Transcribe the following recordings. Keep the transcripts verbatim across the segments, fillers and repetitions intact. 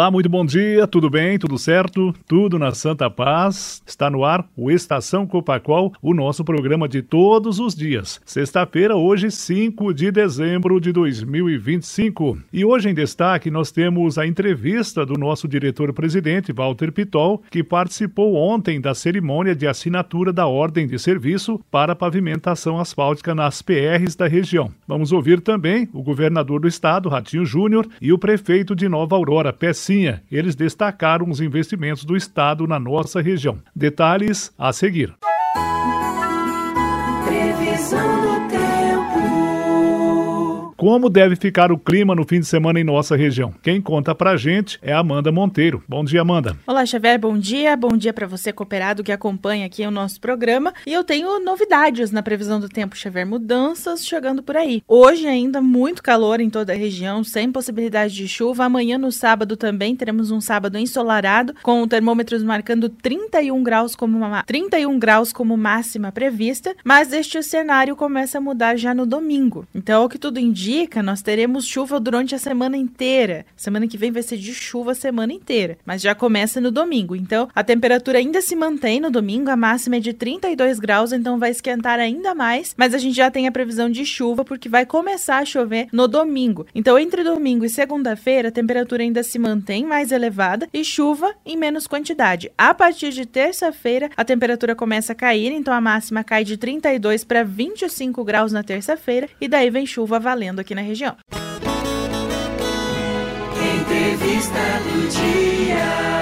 Olá, muito bom dia, tudo bem, tudo certo? Tudo na Santa Paz? Está no ar o Estação Copacol, o nosso programa de todos os dias. Sexta-feira, hoje, cinco de dezembro de dois mil e vinte e cinco. E hoje em destaque nós temos a entrevista do nosso diretor-presidente, Walter Pitol, que participou ontem da cerimônia de assinatura da Ordem de Serviço para pavimentação asfáltica nas P Rs da região. Vamos ouvir também o governador do estado, Ratinho Júnior, e o prefeito de Nova Aurora, Pecinha. Eles destacaram os investimentos do estado na nossa região. Detalhes a seguir. Previsão do tempo. Como deve ficar o clima no fim de semana em nossa região? Quem conta pra gente é a Amanda Monteiro. Bom dia, Amanda. Olá, Xavier, bom dia. Bom dia para você, cooperado, que acompanha aqui o nosso programa. E eu tenho novidades na previsão do tempo, Xavier, mudanças chegando por aí. Hoje ainda muito calor em toda a região, sem possibilidade de chuva. Amanhã, no sábado, também teremos um sábado ensolarado, com termômetros marcando trinta e um graus como, uma, trinta e um graus como máxima prevista, mas este cenário começa a mudar já no domingo. Então, o que tudo indica, nós teremos chuva durante a semana inteira. Semana que vem vai ser de chuva a semana inteira, mas já começa no domingo. Então, a temperatura ainda se mantém no domingo, a máxima é de trinta e dois graus, então vai esquentar ainda mais, mas a gente já tem a previsão de chuva, porque vai começar a chover no domingo. Então, entre domingo e segunda-feira, a temperatura ainda se mantém mais elevada e chuva em menos quantidade. A partir de terça-feira, a temperatura começa a cair, então a máxima cai de trinta e dois para vinte e cinco graus na terça-feira, e daí vem chuva valendo aqui na região. Entrevista do dia.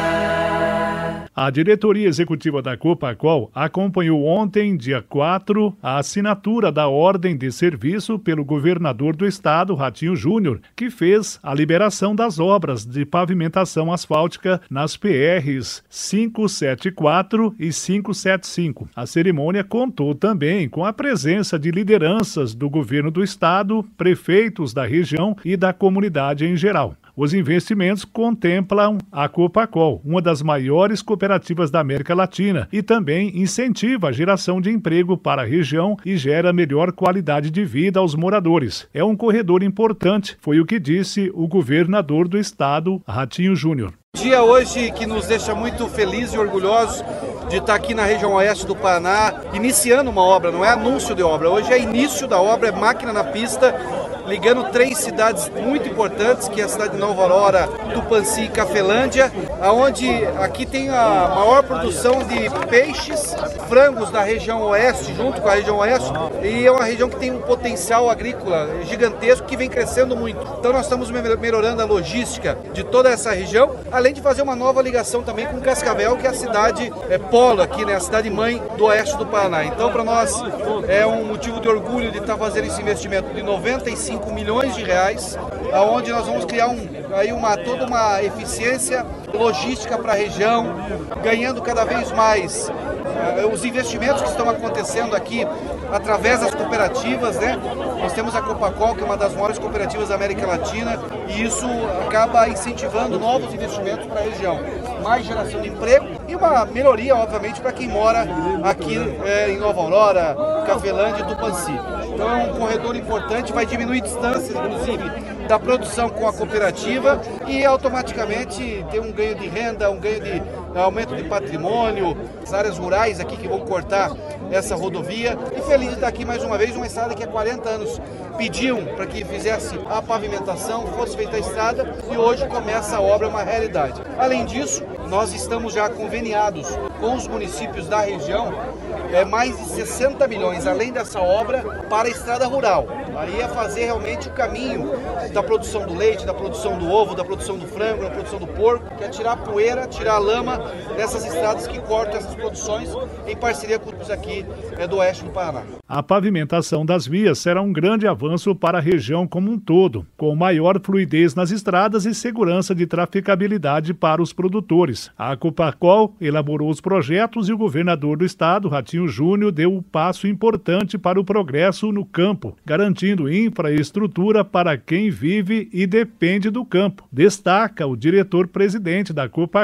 A diretoria executiva da Copacol acompanhou ontem, dia quatro, a assinatura da Ordem de Serviço pelo governador do estado, Ratinho Júnior, que fez a liberação das obras de pavimentação asfáltica nas P Rs quinhentos e setenta e quatro e quinhentos e setenta e cinco. A cerimônia contou também com a presença de lideranças do governo do estado, prefeitos da região e da comunidade em geral. Os investimentos contemplam a Copacol, uma das maiores cooperativas da América Latina, e também incentiva a geração de emprego para a região e gera melhor qualidade de vida aos moradores. É um corredor importante, foi o que disse o governador do estado, Ratinho Júnior. Dia hoje que nos deixa muito felizes e orgulhosos de estar aqui na região oeste do Paraná, iniciando uma obra, não é anúncio de obra, hoje é início da obra, é máquina na pista, ligando três cidades muito importantes, que é a cidade de Nova Aurora, Tupanci e Cafelândia, onde aqui tem a maior produção de peixes, frangos da região oeste, junto com a região oeste, e é uma região que tem um potencial agrícola gigantesco que vem crescendo muito. Então nós estamos melhorando a logística de toda essa região, além de fazer uma nova ligação também com Cascavel, que é a cidade é, polo aqui, né, a cidade mãe do oeste do Paraná. Então para nós é um motivo de orgulho de estar fazendo esse investimento de noventa e cinco milhões de reais, aonde nós vamos criar um, aí uma, toda uma eficiência logística para a região, ganhando cada vez mais uh, os investimentos que estão acontecendo aqui através das cooperativas, né? Nós temos a Copacol, que é uma das maiores cooperativas da América Latina, e isso acaba incentivando novos investimentos para a região, mais geração de emprego e uma melhoria, obviamente, para quem mora aqui é, em Nova Aurora, Cafelândia e Tupanci. Então é um corredor importante, vai diminuir distâncias, inclusive, da produção com a cooperativa e automaticamente ter um ganho de renda, um ganho de aumento de patrimônio, as áreas rurais aqui que vão cortar essa rodovia. E feliz de estar aqui mais uma vez, uma estrada que há quarenta anos pediam para que fizesse a pavimentação, fosse feita a estrada, e hoje começa a obra, uma realidade. Além disso, nós estamos já conveniados com os municípios da região, é, mais de sessenta milhões, além dessa obra, para a estrada rural. Aí é fazer realmente o caminho da produção do leite, da produção do ovo, da produção do frango, da produção do porco, que é tirar a poeira, tirar a lama dessas estradas que cortam essas produções em parceria com os aqui é, do oeste do Paraná. A pavimentação das vias será um grande avanço para a região como um todo, com maior fluidez nas estradas e segurança de traficabilidade para os produtores. A Copacol elaborou os projetos e o governador do estado, Ratinho Júnior, deu um passo importante para o progresso no campo, garantindo infraestrutura para quem vive e depende do campo. Destaca o diretor-presidente da Copacol,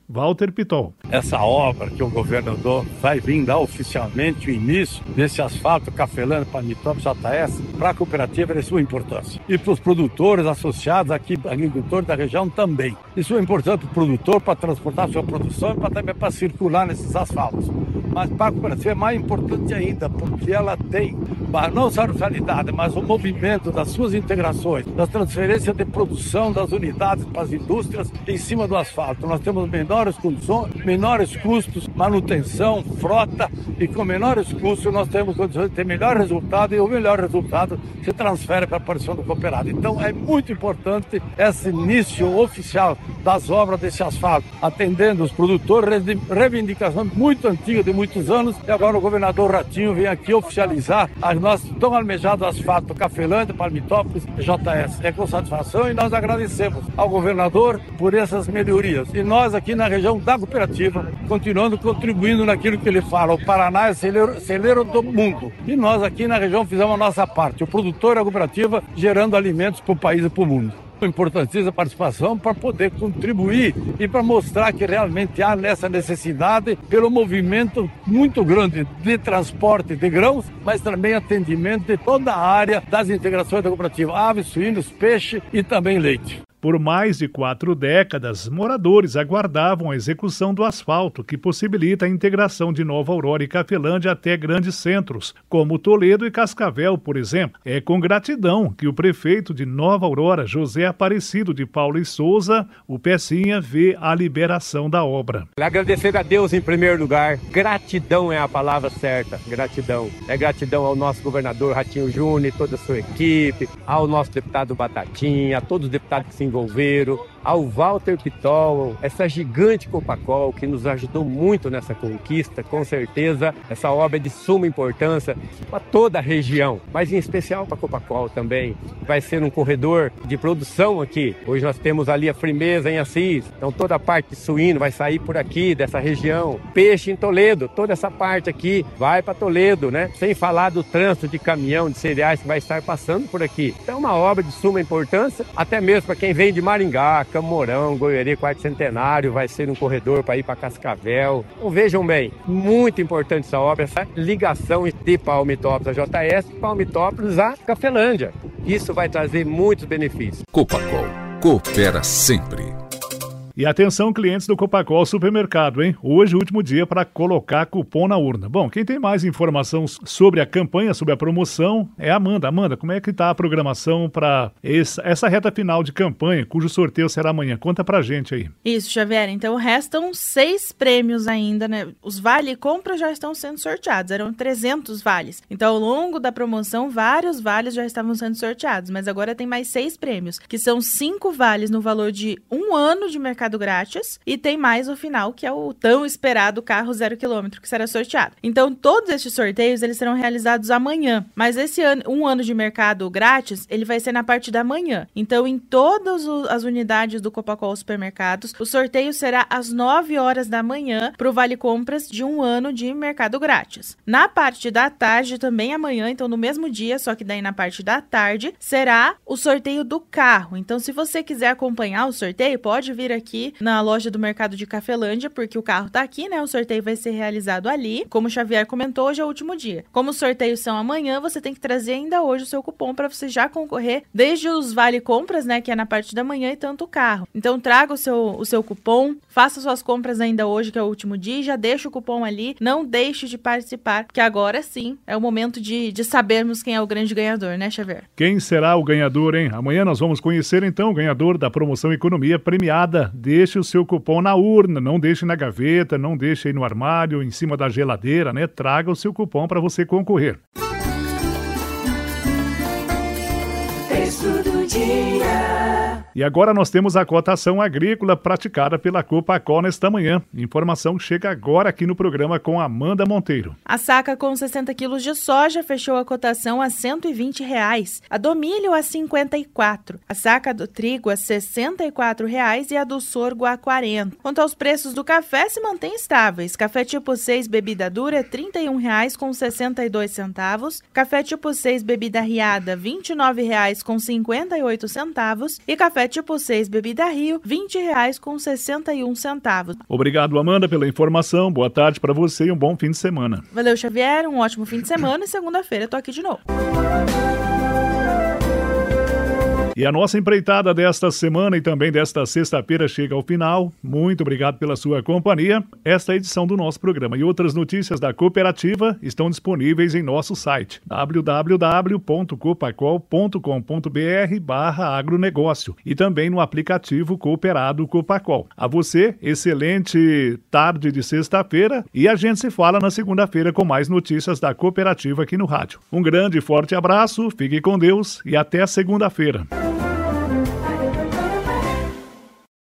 Walter Pitol. Essa obra que o governador vai vir dar oficialmente o início desse asfalto Cafelândia, Palmitópolis, J S, para a cooperativa é de sua importância. E para os produtores associados aqui, agricultores da região também. Isso é importante para o produtor, para transportar sua produção e para, também para circular nesses asfaltos. Mas para a cooperativa é mais importante ainda, porque ela tem, não só a realidade, mas o movimento das suas integrações, das transferências de produção das unidades para as indústrias em cima do asfalto. Nós temos menores condições, menores custos, manutenção, frota, e com menores custos nós temos condições de ter melhor resultado, e o melhor resultado se transfere para a produção do cooperado. Então é muito importante esse início oficial das obras desse asfalto, atendendo os produtores, reivindicação muito antiga de muitos anos, e agora o governador Ratinho vem aqui oficializar as nossas tão almejado asfalto Cafelândia, Palmitópolis e J S. É com satisfação, e nós agradecemos ao governador por essas melhorias. E nós aqui na região da cooperativa, continuando contribuindo naquilo que ele fala, o Paraná é celeiro, celeiro do mundo. E nós aqui na região fizemos a nossa parte, o produtor e a cooperativa gerando alimentos para o país e para o mundo. Importantíssima participação para poder contribuir e para mostrar que realmente há nessa necessidade pelo movimento muito grande de transporte de grãos, mas também atendimento de toda a área das integrações da cooperativa, aves, suínos, peixe e também leite. Por mais de quatro décadas, moradores aguardavam a execução do asfalto, que possibilita a integração de Nova Aurora e Cafelândia até grandes centros, como Toledo e Cascavel, por exemplo. É com gratidão que o prefeito de Nova Aurora, José Aparecido de Paula e Souza, o Pecinha, vê a liberação da obra. Agradecer a Deus em primeiro lugar. Gratidão é a palavra certa. Gratidão. É gratidão ao nosso governador Ratinho Júnior, toda a sua equipe, ao nosso deputado Batatinha, a todos os deputados que se envolveram, ao Walter Pitol, essa gigante Copacol que nos ajudou muito nessa conquista. Com certeza essa obra é de suma importância para toda a região, mas em especial para a Copacol também. Vai ser um corredor de produção aqui. Hoje nós temos ali a Frimeza em Assis, então toda a parte de suíno vai sair por aqui, dessa região. Peixe em Toledo, toda essa parte aqui vai para Toledo, né? Sem falar do trânsito de caminhão de cereais que vai estar passando por aqui. Então é uma obra de suma importância, até mesmo para quem vem de Maringá, Camorão, Goiânia, Quarto Centenário, vai ser um corredor para ir para Cascavel. Então vejam bem, muito importante essa obra, essa ligação de Palmitópolis a J S, Palmitópolis a Cafelândia. Isso vai trazer muitos benefícios. Copacol, coopera sempre. E atenção, clientes do Copacol Supermercado, hein? Hoje, último dia para colocar cupom na urna. Bom, quem tem mais informação sobre a campanha, sobre a promoção, é a Amanda. Amanda, como é que está a programação para essa reta final de campanha, cujo sorteio será amanhã? Conta pra gente aí. Isso, Xavier. Então, restam seis prêmios ainda, né? Os vale-compra já estão sendo sorteados. Eram trezentos vales. Então, ao longo da promoção, vários vales já estavam sendo sorteados. Mas agora tem mais seis prêmios, que são cinco vales no valor de um ano de mercado grátis, e tem mais o final, que é o tão esperado carro zero quilômetro que será sorteado. Então, todos estes sorteios, eles serão realizados amanhã, mas esse ano, um ano de mercado grátis, ele vai ser na parte da manhã. Então, em todas as unidades do Copacol Supermercados, o sorteio será às nove horas da manhã para o Vale Compras de um ano de mercado grátis. Na parte da tarde, também amanhã, então no mesmo dia, só que daí na parte da tarde, será o sorteio do carro. Então, se você quiser acompanhar o sorteio, pode vir aqui na loja do Mercado de Cafelândia, porque o carro tá aqui, né? O sorteio vai ser realizado ali. Como o Xavier comentou, hoje é o último dia. Como os sorteios são amanhã, você tem que trazer ainda hoje o seu cupom para você já concorrer, desde os vale compras, né? Que é na parte da manhã, e tanto o carro. Então, traga o seu, o seu cupom, faça suas compras ainda hoje, que é o último dia, e já deixa o cupom ali. Não deixe de participar, porque agora sim é o momento de, de sabermos quem é o grande ganhador, né, Xavier? Quem será o ganhador, hein? Amanhã nós vamos conhecer, então, o ganhador da promoção Economia Premiada. Deixe o seu cupom na urna, não deixe na gaveta, não deixe aí no armário, em cima da geladeira, né? Traga o seu cupom para você concorrer. Texto do dia. E agora nós temos a cotação agrícola praticada pela Copacol nesta manhã. Informação chega agora aqui no programa com Amanda Monteiro. A saca com sessenta quilos de soja fechou a cotação a cento e vinte reais, a do milho a cinquenta e quatro, a saca do trigo a sessenta e quatro reais e a do sorgo a quarenta. Quanto aos preços do café, se mantém estáveis. Café tipo seis bebida dura trinta e um reais com sessenta e dois centavos, café tipo seis bebida riada vinte e nove reais com cinquenta e oito centavos e café café tipo seis bebida Rio, vinte reais com sessenta e um centavos. Obrigado, Amanda, pela informação. Boa tarde para você e um bom fim de semana. Valeu, Xavier. Um ótimo fim de semana e segunda-feira eu tô aqui de novo. E a nossa empreitada desta semana e também desta sexta-feira chega ao final. Muito obrigado pela sua companhia. Esta edição do nosso programa e outras notícias da cooperativa estão disponíveis em nosso site w w w ponto copacol ponto com ponto b r barra agronegócio e também no aplicativo Cooperado Copacol. A você, excelente tarde de sexta-feira e a gente se fala na segunda-feira com mais notícias da cooperativa aqui no rádio. Um grande e forte abraço, fique com Deus e até segunda-feira.